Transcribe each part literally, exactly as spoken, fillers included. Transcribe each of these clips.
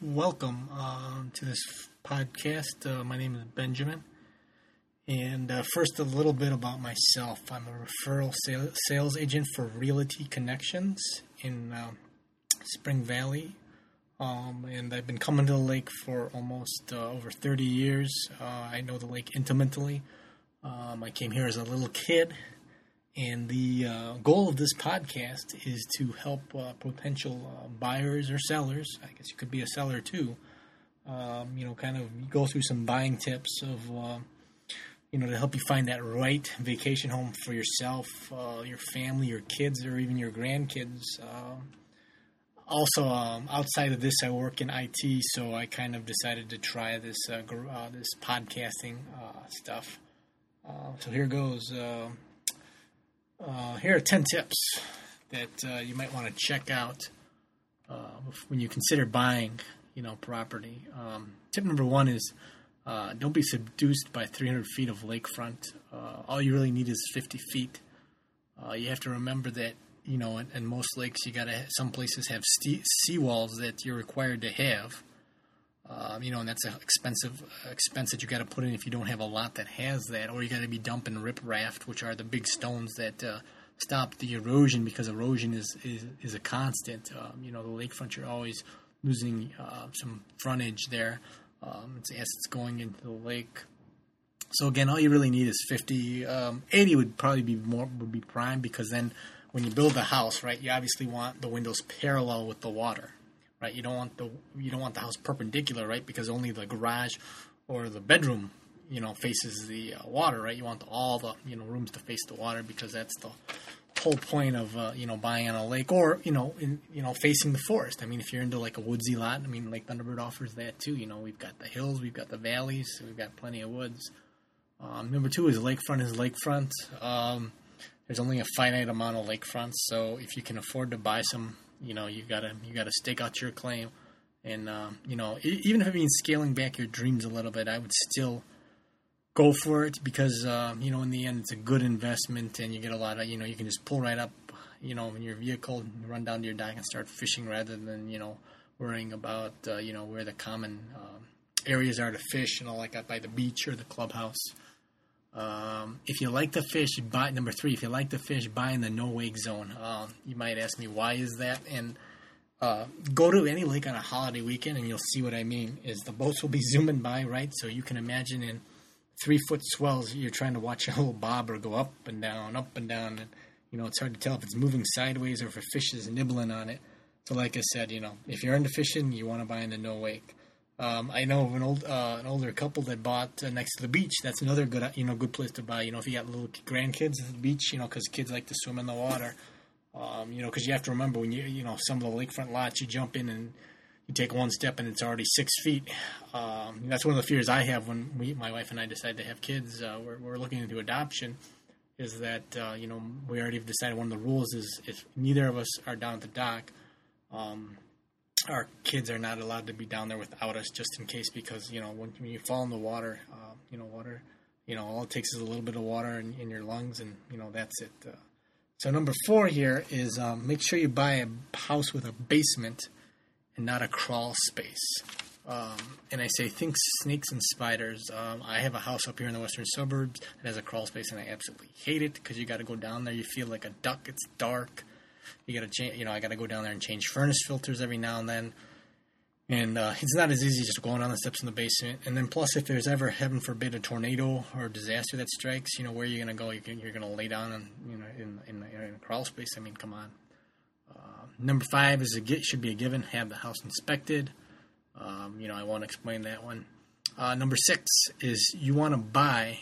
welcome uh, to this podcast. Uh, my name is Benjamin. And uh, first, a little bit about myself. I'm a referral sale- sales agent for Realty Connections in uh, Spring Valley. Um, and I've been coming to the lake for almost uh, over thirty years. Uh, I know the lake intimately. Um, I came here as a little kid. And the uh, goal of this podcast is to help uh, potential uh, buyers or sellers, I guess you could be a seller too, um, you know, kind of go through some buying tips of, uh, you know, to help you find that right vacation home for yourself, uh, your family, your kids, or even your grandkids. Uh, also, um, outside of this, I work in I T, so I kind of decided to try this uh, gr- uh, this podcasting uh, stuff. Uh, so here goes. Uh, Uh, here are ten tips that uh, you might want to check out uh, when you consider buying, you know, property. Um, tip number one is uh, don't be seduced by three hundred feet of lakefront. Uh, all you really need is fifty feet. Uh, you have to remember that, you know, in, in most lakes, you gotta. Some places have st- seawalls that you're required to have. Um, you know, and that's an expensive expense that you got to put in if you don't have a lot that has that, or you got to be dumping riprap, which are the big stones that uh, stop the erosion, because erosion is is, is a constant. Um, you know, the lakefront, you're always losing uh, some frontage there um, as it's going into the lake. So again, all you really need is fifty. Um, eighty would probably be more would be prime, because then when you build the house, right, you obviously want the windows parallel with the water. Right, you don't want the you don't want the house perpendicular, right? Because only the garage or the bedroom, you know, faces the uh, water, right? You want the, all the you know rooms to face the water, because that's the whole point of uh, you know buying on a lake, or you know in you know facing the forest. I mean, if you're into like a woodsy lot, I mean, Lake Thunderbird offers that too. You know, we've got the hills, we've got the valleys, so we've got plenty of woods. Um, number two is lakefront is lakefront. Um, there's only a finite amount of lakefronts, so if you can afford to buy some. You know, you gotta you gotta stake out your claim, and um, you know, even if it means scaling back your dreams a little bit, I would still go for it, because uh, you know, in the end, it's a good investment, and you get a lot of you know, you can just pull right up, you know, in your vehicle, and run down to your dock and start fishing, rather than you know worrying about uh, you know where the common um, areas are to fish, you know, like out by the beach or the clubhouse. Um, if you like to fish, buy number three. If you like to fish, buy in the no wake zone. Uh, you might ask me, why is that? And uh, go to any lake on a holiday weekend, and you'll see what I mean. Is the boats will be zooming by, right? So you can imagine in three foot swells, you're trying to watch a little bobber go up and down, up and down, and you know it's hard to tell if it's moving sideways or if a fish is nibbling on it. So, like I said, you know, if you're into fishing, you want to buy in the no wake. Um, I know of an old, uh, an older couple that bought uh, next to the beach. That's another good, you know, good place to buy. You know, if you got little grandkids at the beach, you know, because kids like to swim in the water. Um, you know, because you have to remember when you, you know, some of the lakefront lots, you jump in and you take one step and it's already six feet. Um, that's one of the fears I have when we, my wife and I decide to have kids. Uh, we're, we're looking into adoption. Is that uh, you know we already have decided one of the rules is if neither of us are down at the dock. Um, Our kids are not allowed to be down there without us, just in case, because, you know, when, when you fall in the water, uh, you know, water, you know, all it takes is a little bit of water in, in your lungs, and, you know, that's it. Uh, so number four here is um, make sure you buy a house with a basement and not a crawl space. Um, and I say, think snakes and spiders. Um, I have a house up here in the western suburbs that has a crawl space, and I absolutely hate it, because you got to go down there. You feel like a duck. It's dark. You gotta change, you know, I gotta go down there and change furnace filters every now and then, and uh, it's not as easy just going down the steps in the basement. And then plus, if there's ever, heaven forbid, a tornado or a disaster that strikes, you know, where are you gonna go? You're, you're gonna lay down in, you know, in in, in a crawl space. I mean, come on. Uh, number five is a should be a given. Have the house inspected. Um, you know, I won't explain that one. Uh, number six is you want to buy,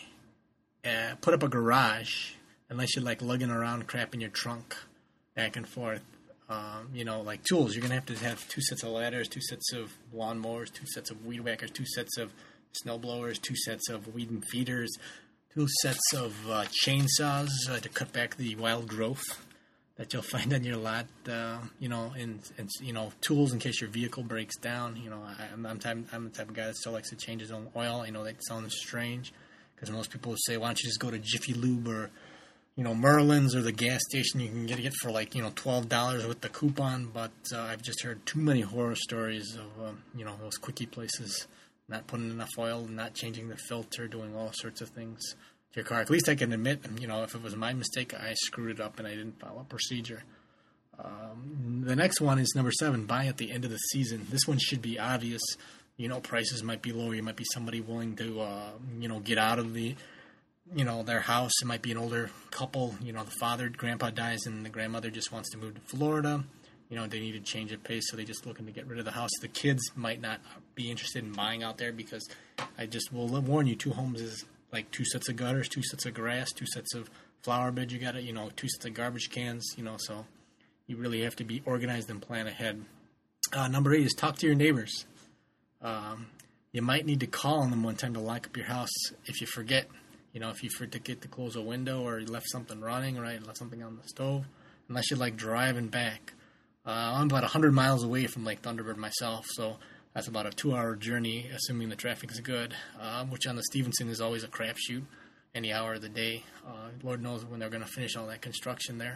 uh, put up a garage, unless you're like lugging around crap in your trunk. Back and forth, um, you know, like tools. You're going to have to have two sets of ladders, two sets of lawnmowers, two sets of weed whackers, two sets of snow blowers, two sets of weed and feeders, two sets of uh, chainsaws uh, to cut back the wild growth that you'll find on your lot, uh, you know, and, and, you know, tools in case your vehicle breaks down. You know, I, I'm, I'm, type, I'm the type of guy that still likes to change his own oil. I know that sounds strange, because most people would say, why don't you just go to Jiffy Lube or you know, Merlin's or the gas station, you can get it for like, you know, twelve dollars with the coupon. But uh, I've just heard too many horror stories of, um, you know, those quickie places not putting enough oil, not changing the filter, doing all sorts of things to your car. At least I can admit, you know, if it was my mistake, I screwed it up and I didn't follow procedure. Um, the next one is number seven, buy at the end of the season. This one should be obvious. You know, prices might be lower. You might be somebody willing to, uh, you know, get out of the, you know, their house. It might be an older couple. You know, the father, grandpa dies and the grandmother just wants to move to Florida. You know, they need to change of pace, so they're just looking to get rid of the house. The kids might not be interested in buying out there because I just will warn you, two homes is like two sets of gutters, two sets of grass, two sets of flower beds. You got to, you know, two sets of garbage cans, you know, so you really have to be organized and plan ahead. Uh, number eight is talk to your neighbors. Um, you might need to call on them one time to lock up your house if you forget. You know, if you forget to close a window or you left something running, right, left something on the stove, unless you're like driving back. Uh, I'm about one hundred miles away from Lake Thunderbird myself, so that's about a two-hour journey, assuming the traffic is good, uh, which on the Stevenson is always a crapshoot any hour of the day. Uh, Lord knows when they're going to finish all that construction there.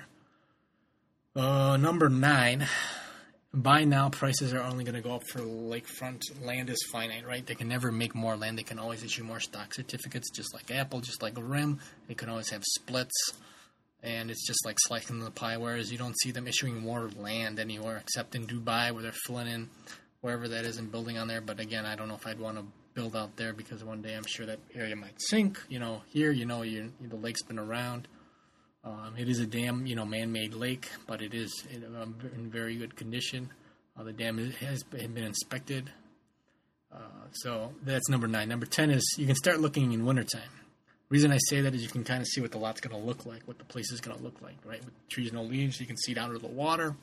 Uh, number nine, buy now. Prices are only going to go up for lakefront. Land is finite, right? They can never make more land. They can always issue more stock certificates, just like Apple, just like R I M. They can always have splits. And it's just like slicing the pie, whereas you don't see them issuing more land anywhere except in Dubai where they're filling in wherever that is and building on there. But again, I don't know if I'd want to build out there because one day I'm sure that area might sink. You know, here, you know, you, the lake's been around. Um, it is a dam, you know, man-made lake, but it is in, um, in very good condition. Uh, the dam is, has been inspected. Uh, so that's number nine. Number ten is you can start looking in wintertime. The reason I say that is you can kind of see what the lot's going to look like, what the place is going to look like, right? With trees, no leaves, you can see down to the water.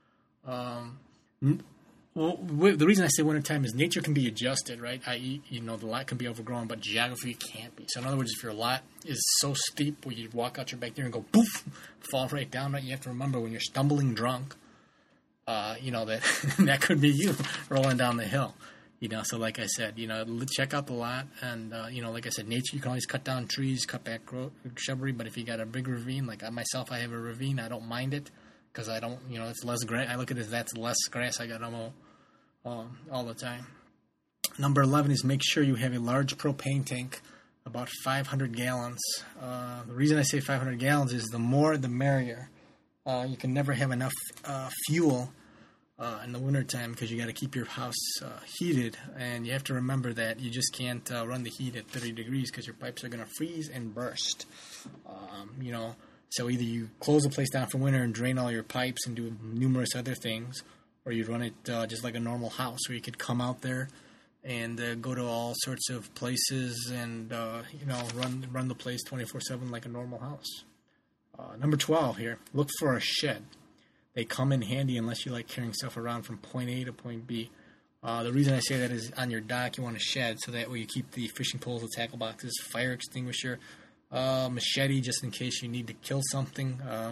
Um, well, the reason I say wintertime is nature can be adjusted, right? that is, you know, the lot can be overgrown, but geography can't be. So in other words, if your lot is so steep where you walk out your back there and go poof, fall right down, right? You have to remember when you're stumbling drunk, uh, you know, that that could be you rolling down the hill. You know, so like I said, you know, check out the lot. And, uh, you know, like I said, nature, you can always cut down trees, cut back gro- shrubbery. But if you got a big ravine, like I myself, I have a ravine, I don't mind it because I don't, you know, it's less grass. I look at it as that's less grass I got to mow um, all the time. Number eleven is make sure you have a large propane tank, about five hundred gallons. Uh, the reason I say five hundred gallons is the more the merrier. Uh, you can never have enough uh, fuel Uh, in the wintertime because you got to keep your house uh, heated, and you have to remember that you just can't uh, run the heat at thirty degrees because your pipes are going to freeze and burst. Um, you know, so either you close the place down for winter and drain all your pipes and do numerous other things, or you run it uh, just like a normal house where you could come out there and uh, go to all sorts of places and uh, you know run run the place twenty-four seven like a normal house. Uh, number twelve here, look for a shed. They come in handy unless you like carrying stuff around from point A to point B. Uh, the reason I say that is on your dock you want a shed so that way you keep the fishing poles, the tackle boxes, fire extinguisher, uh, machete just in case you need to kill something. Uh,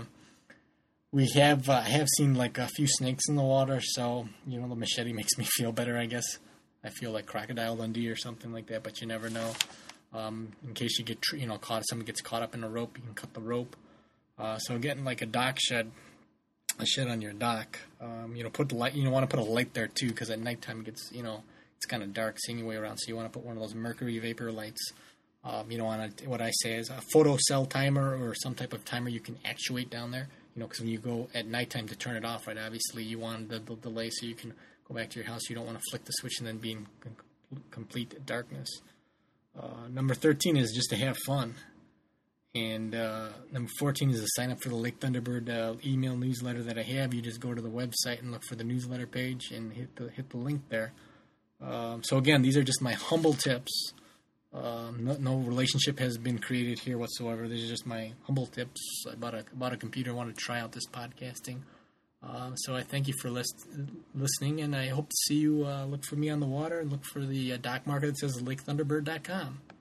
we have uh, I have seen like a few snakes in the water, so you know the machete makes me feel better. I guess I feel like Crocodile Dundee or something like that, but you never know. Um, in case you get you know caught, someone gets caught up in a rope, you can cut the rope. Uh, so getting like a dock shed. A shed on your dock, um, you know, put the light, you know, want to put a light there too, because at nighttime it gets, you know, it's kind of dark seeing your way around, so you want to put one of those mercury vapor lights, um, you know, on a, what I say is a photo cell timer or some type of timer you can actuate down there, you know, because when you go at nighttime to turn it off, right, obviously you want the, the delay so you can go back to your house, you don't want to flick the switch and then be in complete darkness. Uh, number thirteen is just to have fun. And uh, number fourteen is to sign up for the Lake Thunderbird uh, email newsletter that I have. You just go to the website and look for the newsletter page and hit the hit the link there. Um, so again, these are just my humble tips. Um, no, no relationship has been created here whatsoever. These are just my humble tips about a about a computer. I want to try out this podcasting. Uh, so I thank you for list, listening, and I hope to see you. Uh, look for me on the water and look for the uh, dock marker that says lake thunderbird dot com.